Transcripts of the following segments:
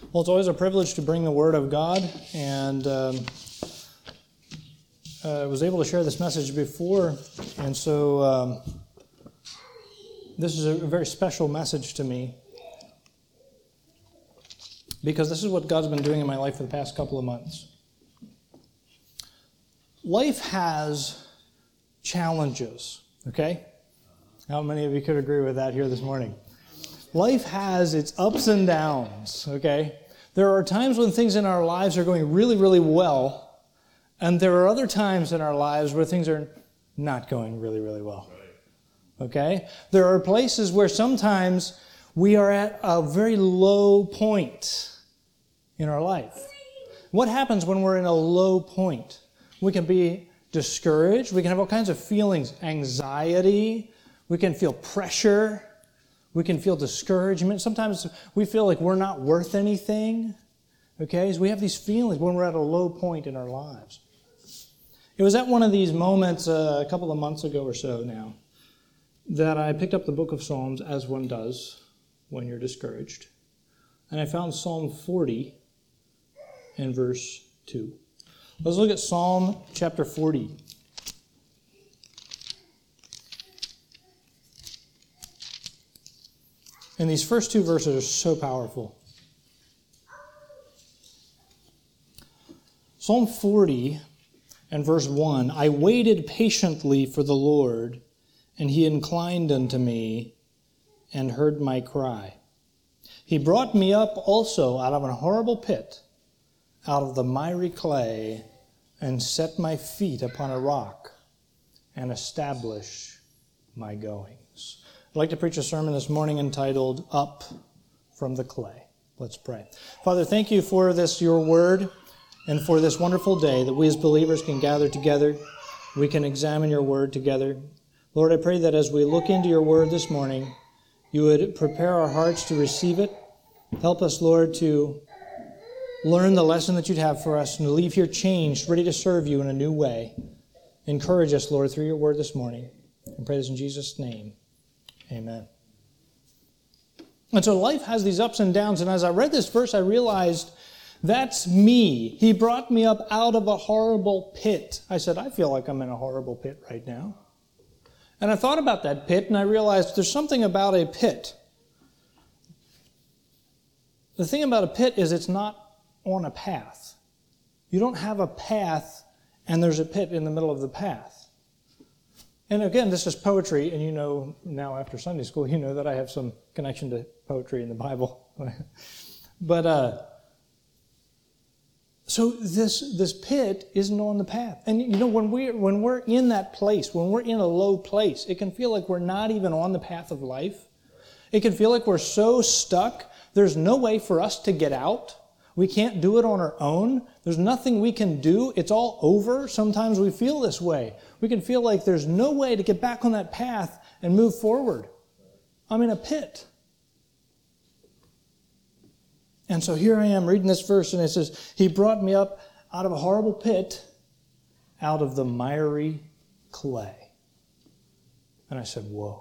Well, it's always a privilege to bring the Word of God, and I was able to share this message before, and so this is a very special message to me, because this is what God's been doing in my life for the past couple of months. Life has challenges, okay? How many of you could agree with that here this morning? Life has its ups and downs, okay? There are times when things in our lives are going really, really well, and there are other times in our lives where things are not going really, really well, okay? There are places where sometimes we are at a very low point in our life. What happens when we're in a low point? We can be discouraged. We can have all kinds of feelings, anxiety. We can feel pressure. We can feel discouragement. Sometimes we feel like we're not worth anything. Okay? So we have these feelings when we're at a low point in our lives. It was at one of these moments a couple of months ago or so now that I picked up the book of Psalms, as one does when you're discouraged. And I found Psalm 40 and verse 2. Let's look at Psalm chapter 40. And these first two verses are so powerful. Psalm 40 and verse 1, I waited patiently for the Lord, and he inclined unto me and heard my cry. He brought me up also out of an horrible pit, out of the miry clay, and set my feet upon a rock, and established my goings. I'd like to preach a sermon this morning entitled, Up from the Clay. Let's pray. Father, thank you for this, your word, and for this wonderful day that we as believers can gather together. We can examine your word together. Lord, I pray that as we look into your word this morning, you would prepare our hearts to receive it. Help us, Lord, to learn the lesson that you'd have for us and to leave here changed, ready to serve you in a new way. Encourage us, Lord, through your word this morning. I pray this in Jesus' name. Amen. And so life has these ups and downs, and as I read this verse, I realized that's me. He brought me up out of a horrible pit. I said, I feel like I'm in a horrible pit right now. And I thought about that pit, and I realized there's something about a pit. The thing about a pit is it's not on a path. You don't have a path, and there's a pit in the middle of the path. And again, this is poetry, and you know now after Sunday school, you know that I have some connection to poetry in the Bible. But so this pit isn't on the path. And you know, when we're in that place, when we're in a low place, it can feel like we're not even on the path of life. It can feel like we're so stuck, there's no way for us to get out. We can't do it on our own. There's nothing we can do. It's all over. Sometimes we feel this way. We can feel like there's no way to get back on that path and move forward. I'm in a pit. And so here I am reading this verse, and it says, He brought me up out of a horrible pit, out of the miry clay. And I said, whoa.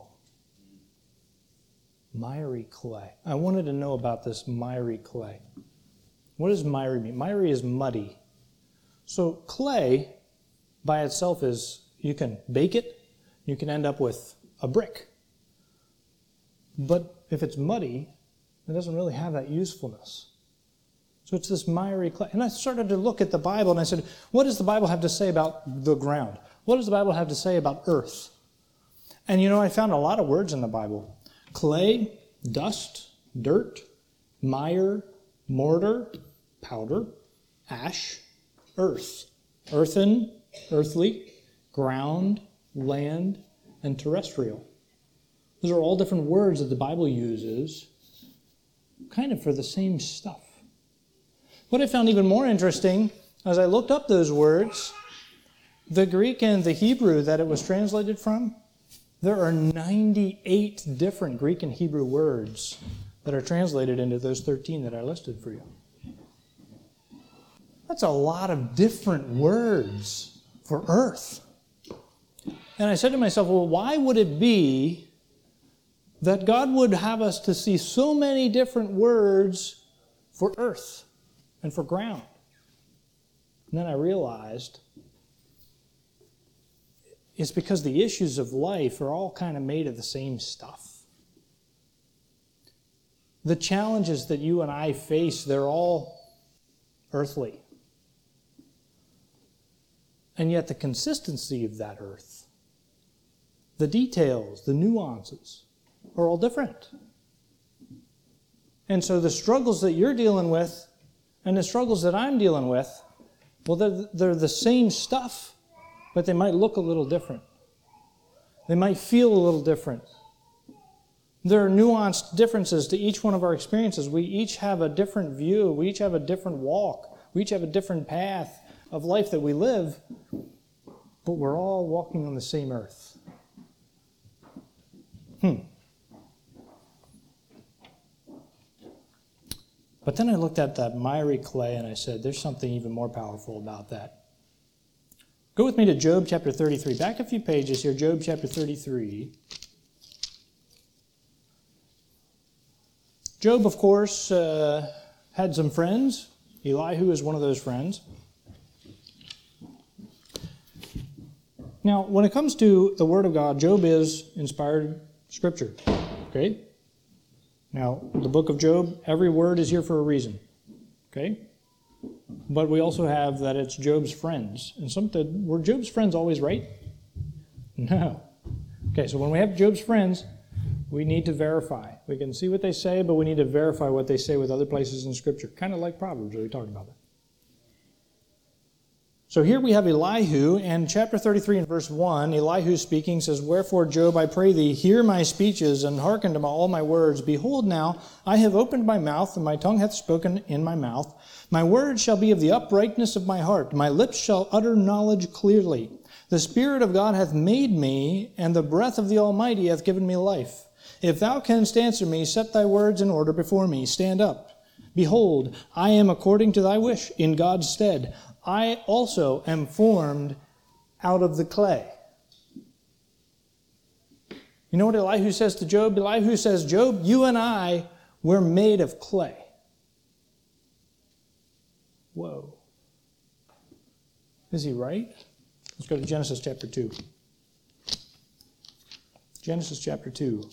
Miry clay. I wanted to know about this miry clay. What does miry mean? Miry is muddy. So clay by itself is, you can bake it, you can end up with a brick. But if it's muddy, it doesn't really have that usefulness. So it's this miry clay. And I started to look at the Bible and I said, what does the Bible have to say about the ground? What does the Bible have to say about earth? And you know, I found a lot of words in the Bible. Clay, dust, dirt, mire, mortar, powder, ash, earth, earthen, earthly, ground, land, and terrestrial. Those are all different words that the Bible uses kind of for the same stuff. What I found even more interesting, as I looked up those words, the Greek and the Hebrew that it was translated from, there are 98 different Greek and Hebrew words that are translated into those 13 that I listed for you. That's a lot of different words for earth. And I said to myself, well, why would it be that God would have us to see so many different words for earth and for ground. And then I realized it's because the issues of life are all kind of made of the same stuff. The challenges that you and I face, they're all earthly. And yet the consistency of that earth, the details, the nuances, are all different. And so the struggles that you're dealing with and the struggles that I'm dealing with, well, they're the same stuff, but they might look a little different. They might feel a little different. There are nuanced differences to each one of our experiences. We each have a different view. We each have a different walk. We each have a different path of life that we live, but we're all walking on the same earth. But then I looked at that miry clay and I said, there's something even more powerful about that. Go with me to Job chapter 33. Back a few pages here, Job chapter 33. Job, of course, had some friends. Elihu is one of those friends. Now, when it comes to the Word of God, Job is inspired Scripture. Okay? Now, the book of Job, every word is here for a reason. Okay? But we also have that it's Job's friends. And were Job's friends always right? No. Okay, so when we have Job's friends, we need to verify. We can see what they say, but we need to verify what they say with other places in Scripture. Kind of like Proverbs, we talked about that. So here we have Elihu, and chapter 33 and verse 1, Elihu speaking says, "Wherefore, Job, I pray thee, hear my speeches, and hearken to all my words. Behold now, I have opened my mouth, and my tongue hath spoken in my mouth. My words shall be of the uprightness of my heart. My lips shall utter knowledge clearly. The Spirit of God hath made me, and the breath of the Almighty hath given me life. If thou canst answer me, set thy words in order before me. Stand up. Behold, I am according to thy wish, in God's stead. I also am formed out of the clay." You know what Elihu says to Job? Elihu says, Job, you and I, we're made of clay. Whoa. Is he right? Let's go to Genesis chapter 2. Genesis chapter 2.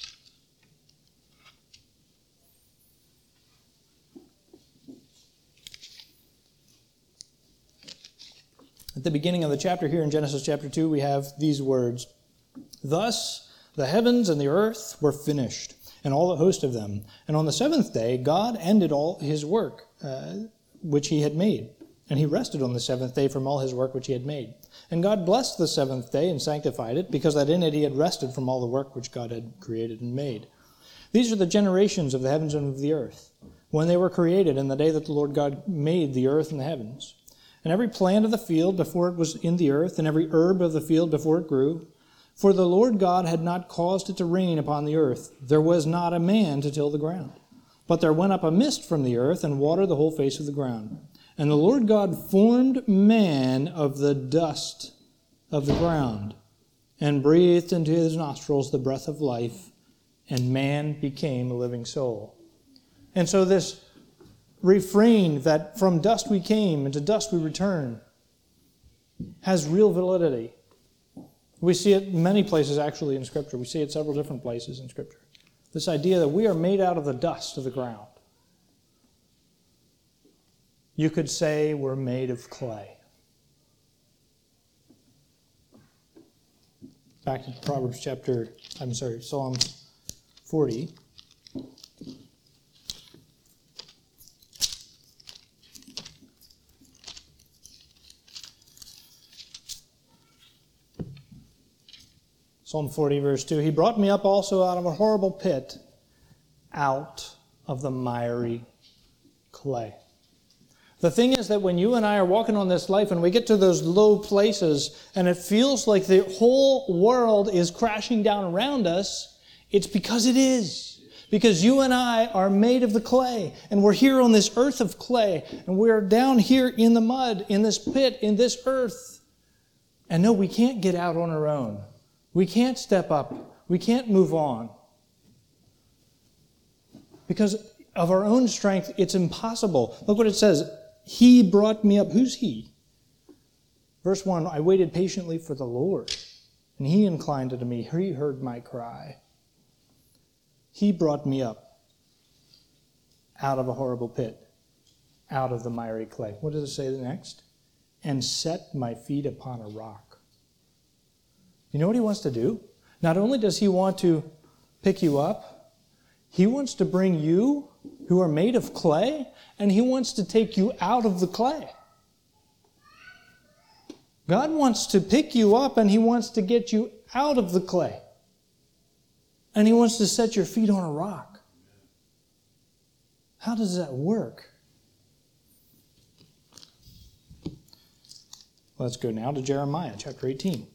At the beginning of the chapter here in Genesis chapter 2, we have these words. "Thus the heavens and the earth were finished, and all the host of them. And on the seventh day God ended all his work which he had made. And he rested on the seventh day from all his work which he had made. And God blessed the seventh day and sanctified it, because that in it he had rested from all the work which God had created and made. These are the generations of the heavens and of the earth, when they were created in the day that the Lord God made the earth and the heavens. And every plant of the field before it was in the earth, and every herb of the field before it grew. For the Lord God had not caused it to rain upon the earth. There was not a man to till the ground. But there went up a mist from the earth, and watered the whole face of the ground. And the Lord God formed man of the dust of the ground, and breathed into his nostrils the breath of life, and man became a living soul." And so this refrain that from dust we came and to dust we return has real validity. We see it in many places actually in Scripture. We see it several different places in Scripture. This idea that we are made out of the dust of the ground. You could say we're made of clay. Back to Psalm 40. Psalm 40, verse 2, "He brought me up also out of a horrible pit, out of the miry clay." The thing is that when you and I are walking on this life and we get to those low places and it feels like the whole world is crashing down around us, it's because it is. Because you and I are made of the clay, and we're here on this earth of clay, and we're down here in the mud, in this pit, in this earth. And no, we can't get out on our own. We can't step up. We can't move on. Because Of our own strength, it's impossible. Look what it says. He brought me up. Who's he? Verse 1, I waited patiently for the Lord, and he inclined unto me. He heard my cry. He brought me up out of a horrible pit, out of the miry clay. What does it say next? And set my feet upon a rock. You know what he wants to do? Not only does he want to pick you up, he wants to bring you, who are made of clay, and he wants to take you out of the clay. God wants to pick you up, and he wants to get you out of the clay. And he wants to set your feet on a rock. How does that work? Let's go now to Jeremiah chapter 18.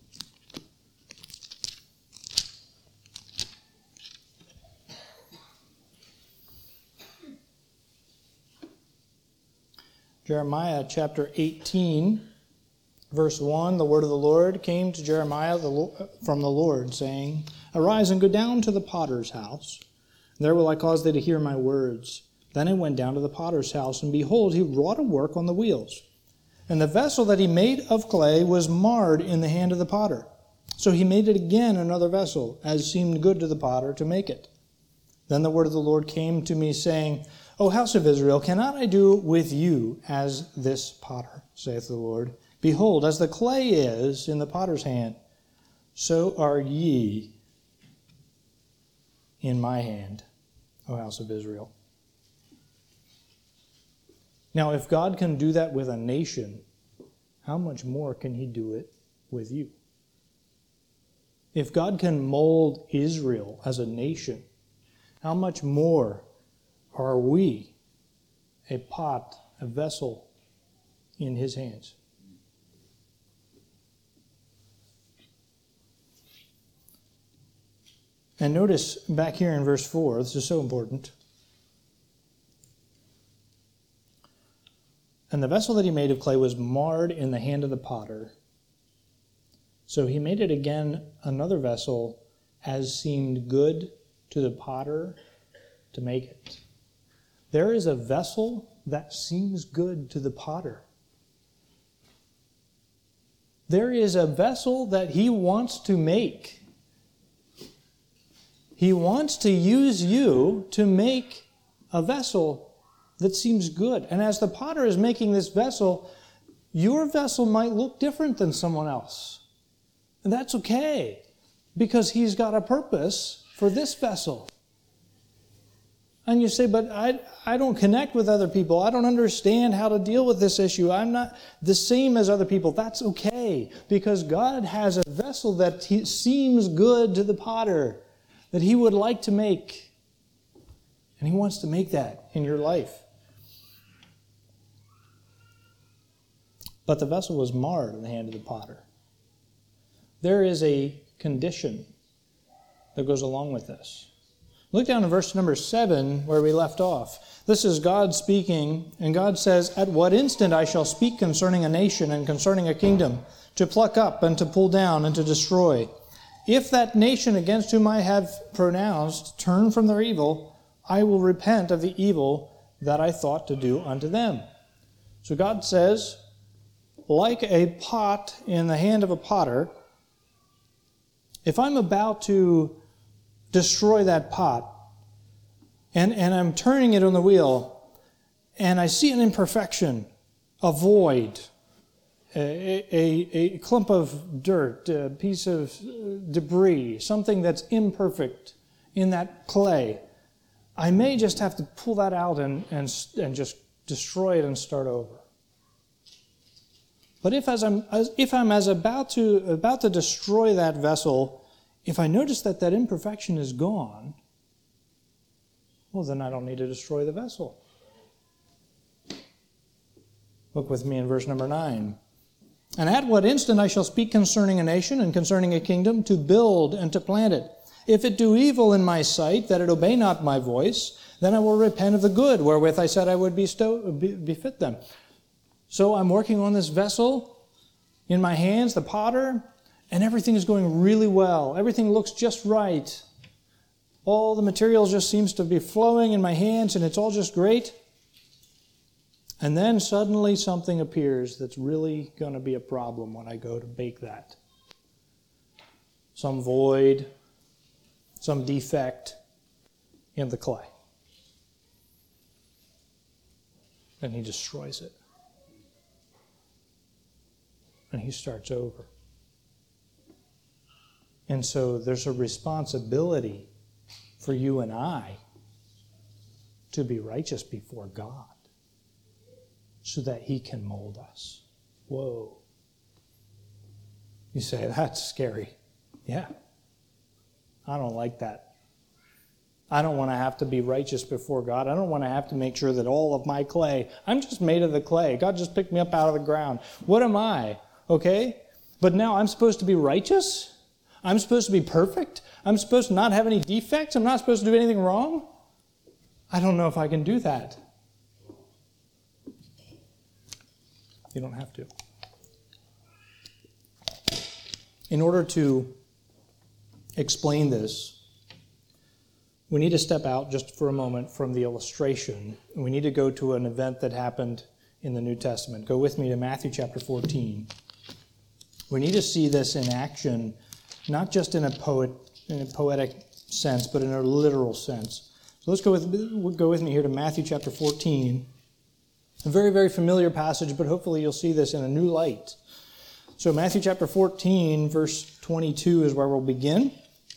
Jeremiah chapter 18, verse 1, the word of the Lord came to Jeremiah from the Lord, saying, Arise and go down to the potter's house. There will I cause thee to hear my words. Then I went down to the potter's house, and behold, he wrought a work on the wheels. And the vessel that he made of clay was marred in the hand of the potter. So he made it again another vessel, as seemed good to the potter to make it. Then the word of the Lord came to me, saying, O house of Israel, cannot I do with you as this potter, saith the Lord? Behold, as the clay is in the potter's hand, so are ye in my hand, O house of Israel. Now, if God can do that with a nation, how much more can he do it with you? If God can mold Israel as a nation, how much more are we a pot, a vessel in his hands? And notice back here in verse 4, this is so important. And the vessel that he made of clay was marred in the hand of the potter. So he made it again another vessel, as seemed good to the potter to make it. There is a vessel that seems good to the potter. There is a vessel that he wants to make. He wants to use you to make a vessel that seems good. And as the potter is making this vessel, your vessel might look different than someone else. And that's okay, because he's got a purpose for this vessel. And you say, but I don't connect with other people. I don't understand how to deal with this issue. I'm not the same as other people. That's okay, because God has a vessel that seems good to the potter, that he would like to make. And he wants to make that in your life. But the vessel was marred in the hand of the potter. There is a condition that goes along with this. Look down in verse number 7 where we left off. This is God speaking, and God says, At what instant I shall speak concerning a nation and concerning a kingdom, to pluck up and to pull down and to destroy. If that nation against whom I have pronounced turn from their evil, I will repent of the evil that I thought to do unto them. So God says, like a pot in the hand of a potter, if I'm about to destroy that pot, and I'm turning it on the wheel, and I see an imperfection, a void, a clump of dirt, a piece of debris, something that's imperfect in that clay, I may just have to pull that out and just destroy it and start over. But if I'm about to destroy that vessel, if I notice that imperfection is gone, well, then I don't need to destroy the vessel. Look with me in verse number 9. And at what instant I shall speak concerning a nation and concerning a kingdom, to build and to plant it. If it do evil in my sight, that it obey not my voice, then I will repent of the good wherewith I said I would befit them. So I'm working on this vessel in my hands, the potter, and everything is going really well. Everything looks just right. all the material just seems to be flowing in my hands and it's all just great. And then suddenly something appears that's really going to be a problem when I go to bake that. Some void, some defect in the clay. And he destroys it. And he starts over. And so there's a responsibility for you and I to be righteous before God so that he can mold us. Whoa. You say, that's scary. Yeah. I don't like that. I don't want to have to be righteous before God. I don't want to have to make sure that all of my clay, I'm just made of the clay. God just picked me up out of the ground. What am I? Okay? But now I'm supposed to be righteous? I'm supposed to be perfect? I'm supposed to not have any defects? I'm not supposed to do anything wrong? I don't know if I can do that. You don't have to. In order to explain this, we need to step out just for a moment from the illustration. We need to go to an event that happened in the New Testament. Go with me to Matthew chapter 14. We need to see this in action, not just in a poetic sense, but in a literal sense. So let's go with me here to Matthew chapter 14. A very, very familiar passage, but hopefully you'll see this in a new light. So Matthew chapter 14, verse 22 is where we'll begin.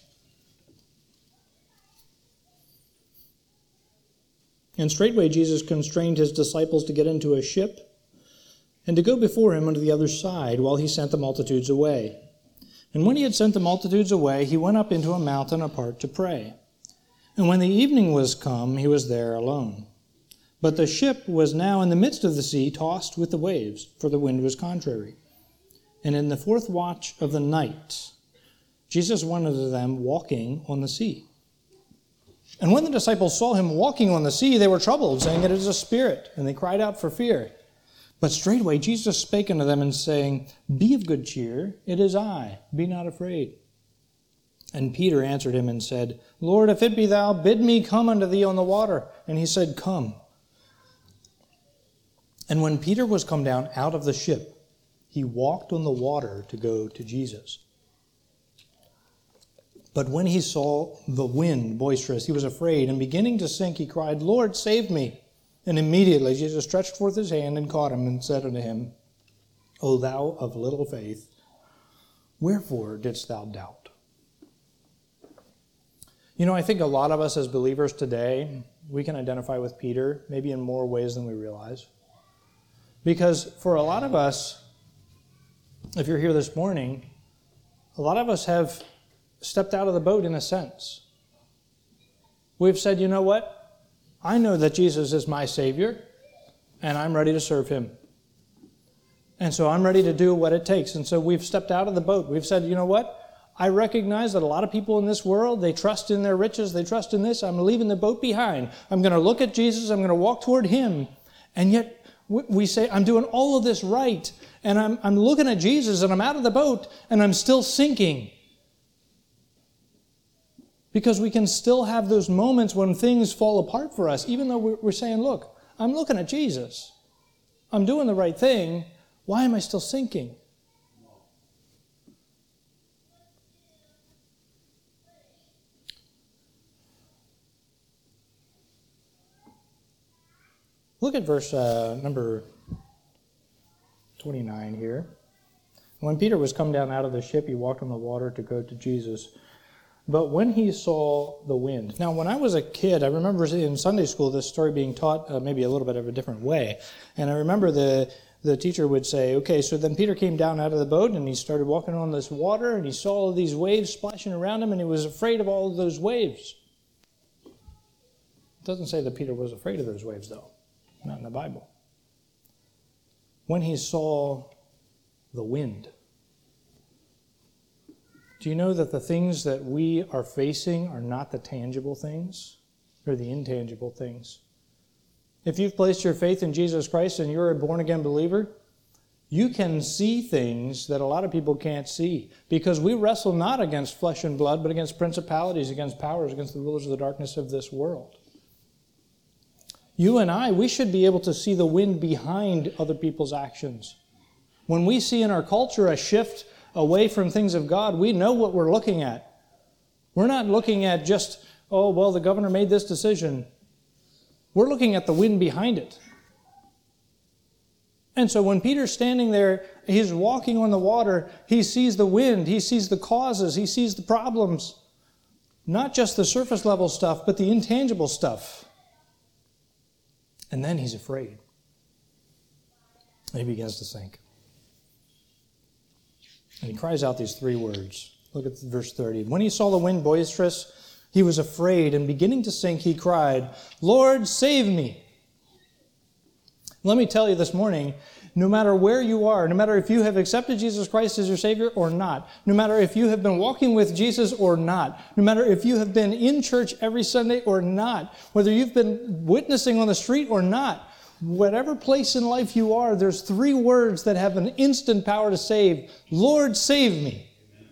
And straightway Jesus constrained his disciples to get into a ship and to go before him unto the other side, while he sent the multitudes away. And when he had sent the multitudes away, he went up into a mountain apart to pray. And when the evening was come, he was there alone. But the ship was now in the midst of the sea, tossed with the waves, for the wind was contrary. And in the fourth watch of the night, Jesus went unto them walking on the sea. And when the disciples saw him walking on the sea, they were troubled, saying, It is a spirit, and they cried out for fear. But straightway Jesus spake unto them, and saying, Be of good cheer, it is I, be not afraid. And Peter answered him and said, Lord, if it be thou, bid me come unto thee on the water. And he said, Come. And when Peter was come down out of the ship, he walked on the water to go to Jesus. But when he saw the wind boisterous, he was afraid, and beginning to sink, he cried, Lord, save me. And immediately Jesus stretched forth his hand and caught him, and said unto him, O thou of little faith, wherefore didst thou doubt? You know, I think a lot of us as believers today, we can identify with Peter, maybe in more ways than we realize. Because for a lot of us, if you're here this morning, a lot of us have stepped out of the boat in a sense. We've said, you know what? I know that Jesus is my Savior, and I'm ready to serve him. And so I'm ready to do what it takes. And so we've stepped out of the boat. We've said, you know what? I recognize that a lot of people in this world, they trust in their riches, they trust in this. I'm leaving the boat behind. I'm going to look at Jesus, I'm going to walk toward him. And yet we say, I'm doing all of this right, and I'm looking at Jesus, and I'm out of the boat, and I'm still sinking. Because we can still have those moments when things fall apart for us, even though we're saying, look, I'm looking at Jesus. I'm doing the right thing. Why am I still sinking? Look at verse number 29 here. When Peter was come down out of the ship, he walked on the water to go to Jesus. But when he saw the wind. Now, when I was a kid, I remember in Sunday school this story being taught maybe a little bit of a different way. And I remember the teacher would say, okay, so then Peter came down out of the boat and he started walking on this water and he saw all these waves splashing around him and he was afraid of all of those waves. It doesn't say that Peter was afraid of those waves, though. Not in the Bible. When he saw the wind. Do you know that the things that we are facing are not the tangible things? They're the intangible things. If you've placed your faith in Jesus Christ and you're a born-again believer, you can see things that a lot of people can't see, because we wrestle not against flesh and blood, but against principalities, against powers, against the rulers of the darkness of this world. You and I, we should be able to see the wind behind other people's actions. When we see in our culture a shift away from things of God, we know what we're looking at. We're not looking at just, oh, well, the governor made this decision. We're looking at the wind behind it. And so when Peter's standing there, he's walking on the water, he sees the wind, he sees the causes, he sees the problems. Not just the surface level stuff, but the intangible stuff. And then he's afraid. And he begins to sink. And he cries out these 3 words. Look at verse 30. When he saw the wind boisterous, he was afraid, and beginning to sink, he cried, "Lord, save me." Let me tell you this morning, no matter where you are, no matter if you have accepted Jesus Christ as your Savior or not, no matter if you have been walking with Jesus or not, no matter if you have been in church every Sunday or not, whether you've been witnessing on the street or not, whatever place in life you are, there's 3 words that have an instant power to save. Lord, save me.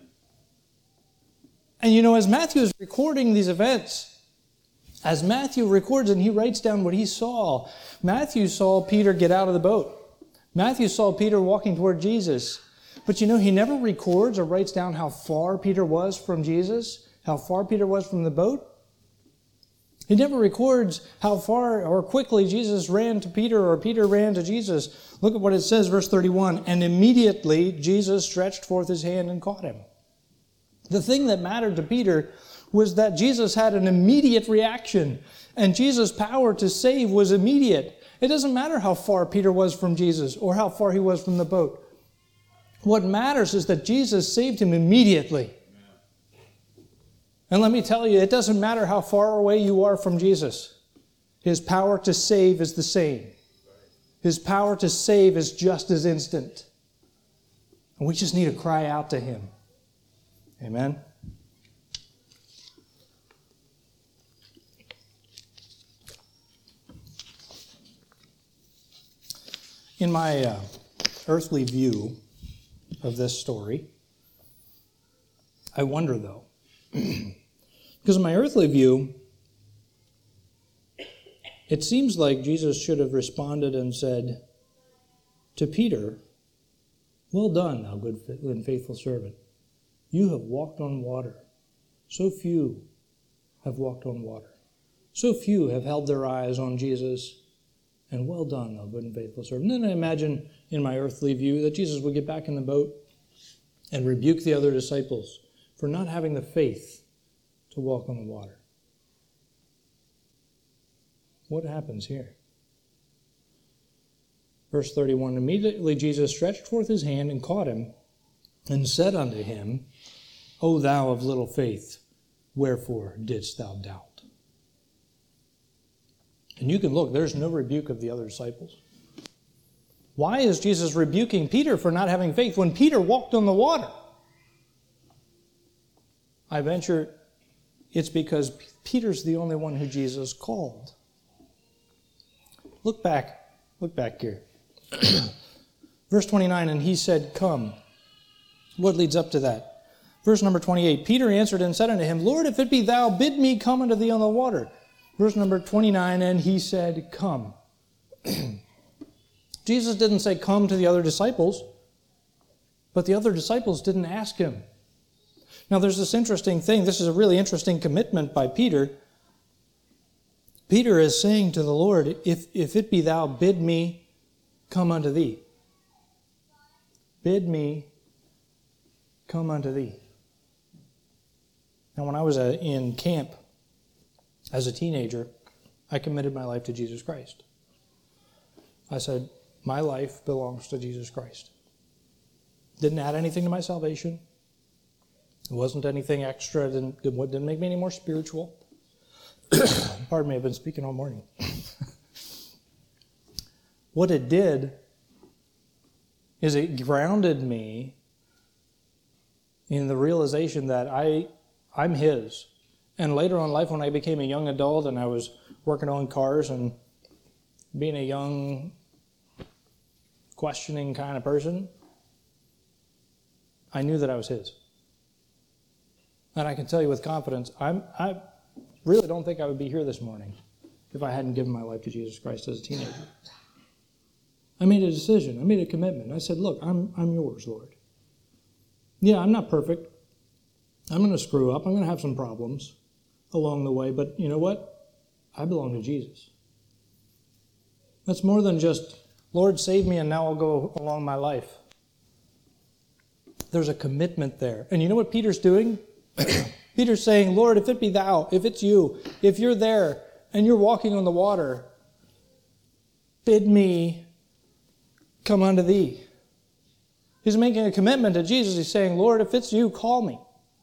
And you know, as Matthew is recording these events, as Matthew records and he writes down what he saw, Matthew saw Peter get out of the boat. Matthew saw Peter walking toward Jesus. But you know, he never records or writes down how far Peter was from Jesus, how far Peter was from the boat. He never records how far or quickly Jesus ran to Peter or Peter ran to Jesus. Look at what it says, verse 31. And immediately Jesus stretched forth his hand and caught him. The thing that mattered to Peter was that Jesus had an immediate reaction, and Jesus' power to save was immediate. It doesn't matter how far Peter was from Jesus or how far he was from the boat. What matters is that Jesus saved him immediately. And let me tell you, it doesn't matter how far away you are from Jesus. His power to save is the same. His power to save is just as instant. And we just need to cry out to him. Amen? In my earthly view of this story, I wonder though, because in my earthly view, it seems like Jesus should have responded and said to Peter, "Well done, thou good and faithful servant. You have walked on water. So few have walked on water. So few have held their eyes on Jesus. And well done, thou good and faithful servant." And then I imagine in my earthly view that Jesus would get back in the boat and rebuke the other disciples for not having the faith to walk on the water. What happens here? Verse 31, immediately Jesus stretched forth his hand and caught him and said unto him, O thou of little faith, wherefore didst thou doubt? And you can look, there's no rebuke of the other disciples. Why is Jesus rebuking Peter for not having faith when Peter walked on the water? I venture it's because Peter's the only one who Jesus called. Look back here. Verse 29, and he said, Come. What leads up to that? Verse number 28, Peter answered and said unto him, Lord, if it be thou, bid me come unto thee on the water. Verse number 29, and he said, Come. Jesus didn't say come to the other disciples, but the other disciples didn't ask him. Now there's this interesting thing. This is a really interesting commitment by Peter. Peter is saying to the Lord, if it be thou, bid me come unto thee. Bid me come unto thee. Now when I was in camp as a teenager, I committed my life to Jesus Christ. I said, my life belongs to Jesus Christ. Didn't add anything to my salvation. It wasn't anything extra. It didn't make me any more spiritual. Pardon me, I've been speaking all morning. What it did is it grounded me in the realization that I'm His. And later on in life, when I became a young adult and I was working on cars and being a young questioning kind of person, I knew that I was his. And I can tell you with confidence, I really don't think I would be here this morning if I hadn't given my life to Jesus Christ as a teenager. I made a decision. I made a commitment. I said, look, I'm yours, Lord. Yeah, I'm not perfect. I'm going to screw up. I'm going to have some problems along the way. But you know what? I belong to Jesus. That's more than just, Lord, save me and now I'll go along my life. There's a commitment there. And you know what Peter's doing? Peter's saying, Lord, if it be thou, if it's you, if you're there and you're walking on the water, bid me come unto thee. He's making a commitment to Jesus. He's saying, Lord, if it's you, call me.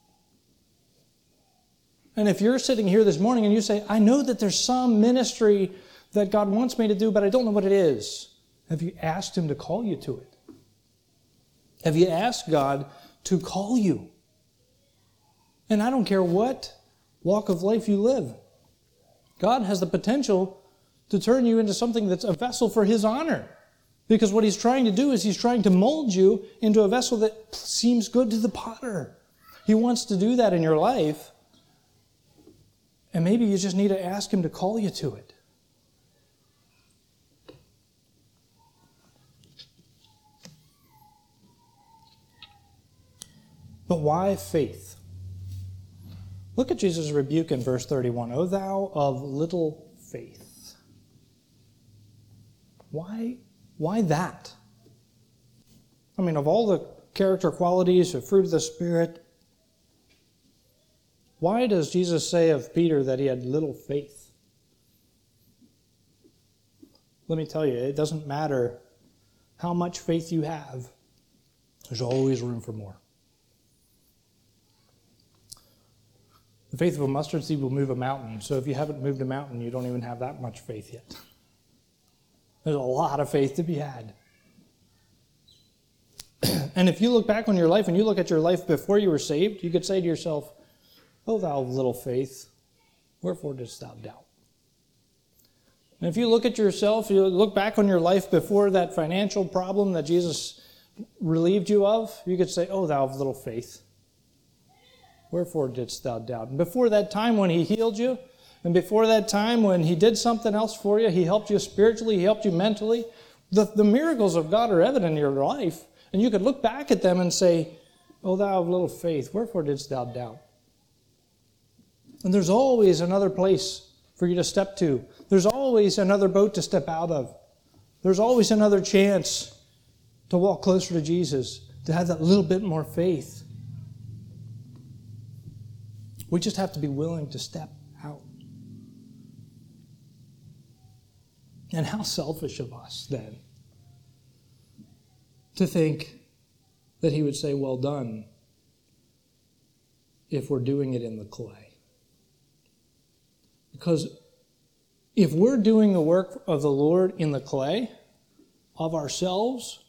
And if you're sitting here this morning and you say, I know that there's some ministry that God wants me to do, but I don't know what it is, have you asked Him to call you to it? Have you asked God to call you? And I don't care what walk of life you live. God has the potential to turn you into something that's a vessel for His honor. Because what He's trying to do is He's trying to mold you into a vessel that seems good to the potter. He wants to do that in your life. And maybe you just need to ask Him to call you to it. But why faith? Look at Jesus' rebuke in verse 31. O thou of little faith. Why that? I mean, of all the character qualities, the fruit of the Spirit, why does Jesus say of Peter that he had little faith? Let me tell you, it doesn't matter how much faith you have. There's always room for more. The faith of a mustard seed will move a mountain. So if you haven't moved a mountain, you don't even have that much faith yet. There's a lot of faith to be had. And if you look back on your life and you look at your life before you were saved, you could say to yourself, O thou of little faith, wherefore didst thou doubt? And if you look at yourself, you look back on your life before that financial problem that Jesus relieved you of, you could say, O thou of little faith, wherefore didst thou doubt? And before that time when He healed you, and before that time when He did something else for you, He helped you spiritually, He helped you mentally, the miracles of God are evident in your life. And you could look back at them and say, O thou of little faith, wherefore didst thou doubt? And there's always another place for you to step to. There's always another boat to step out of. There's always another chance to walk closer to Jesus, to have that little bit more faith. We just have to be willing to step out. And how selfish of us, then, to think that He would say, well done, if we're doing it in the clay. Because if we're doing the work of the Lord in the clay, of ourselves,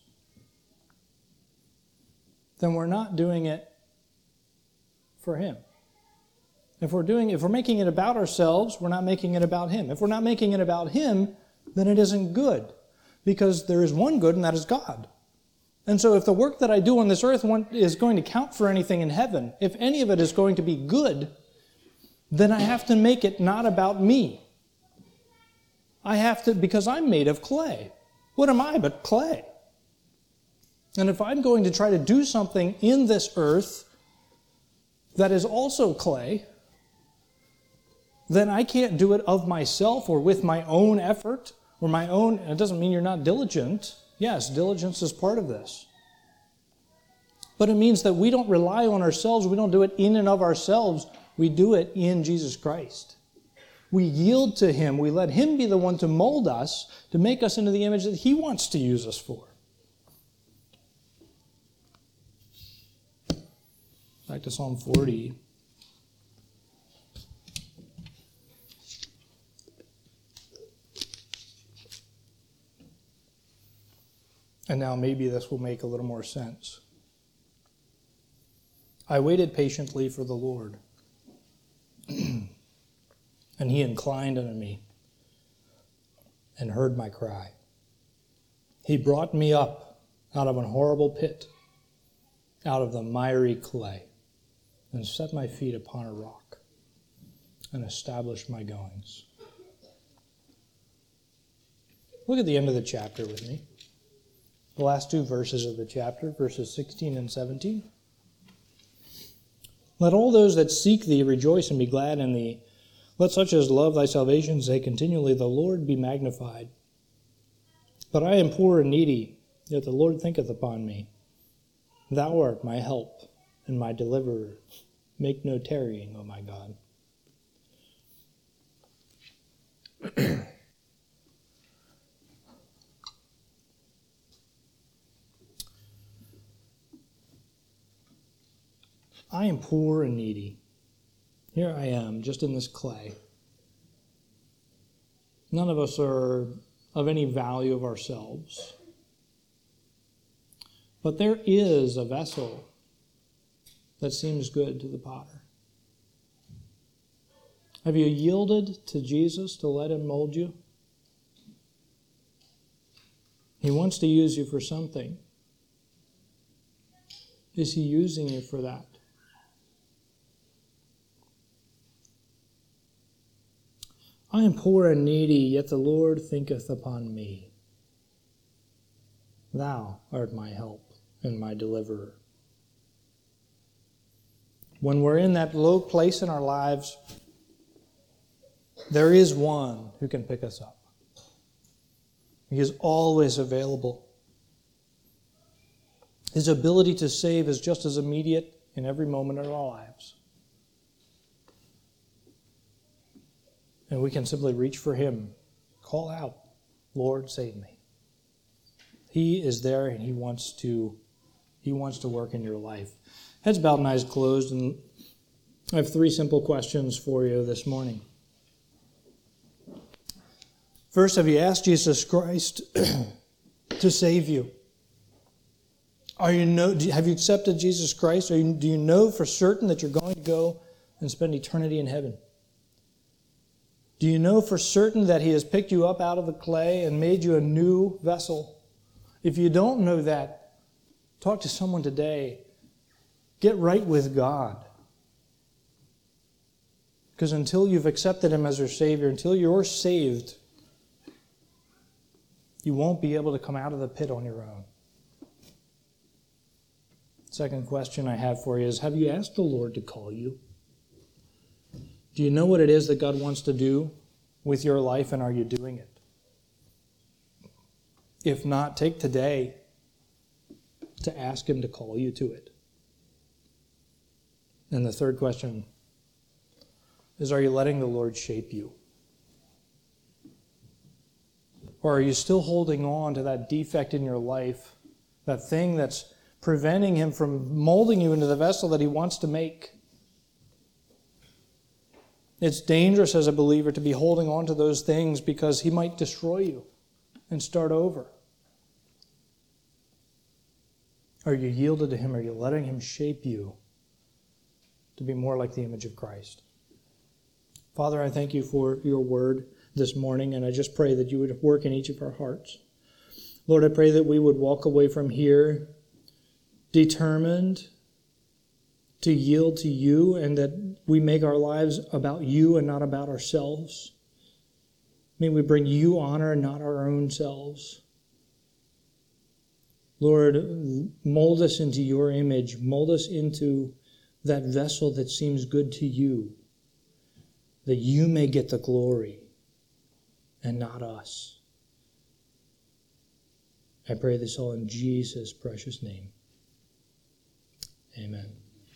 then we're not doing it for Him. If we're making it about ourselves, we're not making it about Him. If we're not making it about Him, then it isn't good. Because there is one good, and that is God. And so if the work that I do on this earth is going to count for anything in heaven, if any of it is going to be good, then I have to make it not about me. I have to, because I'm made of clay. What am I but clay? And if I'm going to try to do something in this earth that is also clay, then I can't do it of myself or with my own effort or my own. It doesn't mean you're not diligent. Yes, diligence is part of this. But it means that we don't rely on ourselves. We don't do it in and of ourselves. We do it in Jesus Christ. We yield to Him. We let Him be the one to mold us, to make us into the image that He wants to use us for. Back to Psalm 40. And now maybe this will make a little more sense. I waited patiently for the Lord, and He inclined unto me and heard my cry. He brought me up out of an horrible pit, out of the miry clay, and set my feet upon a rock, and established my goings. Look at the end of the chapter with me. The last two verses of the chapter, verses 16 and 17. Let all those that seek thee rejoice and be glad in thee. Let such as love thy salvation say continually, the Lord be magnified. But I am poor and needy, yet the Lord thinketh upon me. Thou art my help and my deliverer. Make no tarrying, O my God. I am poor and needy. Here I am, just in this clay. None of us are of any value of ourselves. But there is a vessel that seems good to the potter. Have you yielded to Jesus to let him mold you? He wants to use you for something. Is he using you for that? I am poor and needy, yet the Lord thinketh upon me. Thou art my help and my deliverer. When we're in that low place in our lives, there is one who can pick us up. He is always available. His ability to save is just as immediate in every moment of our lives. And we can simply reach for him, call out, Lord, save me. He is there and he wants to work in your life. Heads bowed and eyes closed, and I have 3 simple questions for you this morning. First, have you asked Jesus Christ to save you? Have you accepted Jesus Christ? Do you know for certain that you're going to go and spend eternity in heaven? Do you know for certain that he has picked you up out of the clay and made you a new vessel? If you don't know that, talk to someone today. Get right with God. Because until you've accepted him as your Savior, until you're saved, you won't be able to come out of the pit on your own. Second question I have for you is, have you asked the Lord to call you? Do you know what it is that God wants to do with your life, and are you doing it? If not, take today to ask him to call you to it. And the third question is, are you letting the Lord shape you? Or are you still holding on to that defect in your life, that thing that's preventing him from molding you into the vessel that he wants to make? It's dangerous as a believer to be holding on to those things because he might destroy you and start over. Are you yielded to him? Are you letting him shape you to be more like the image of Christ? Father, I thank you for your word this morning, and I just pray that you would work in each of our hearts. Lord, I pray that we would walk away from here determined to yield to you, and that we make our lives about you and not about ourselves. May we bring you honor and not our own selves. Lord, mold us into your image. Mold us into that vessel that seems good to you, that you may get the glory and not us. I pray this all in Jesus' precious name. Amen.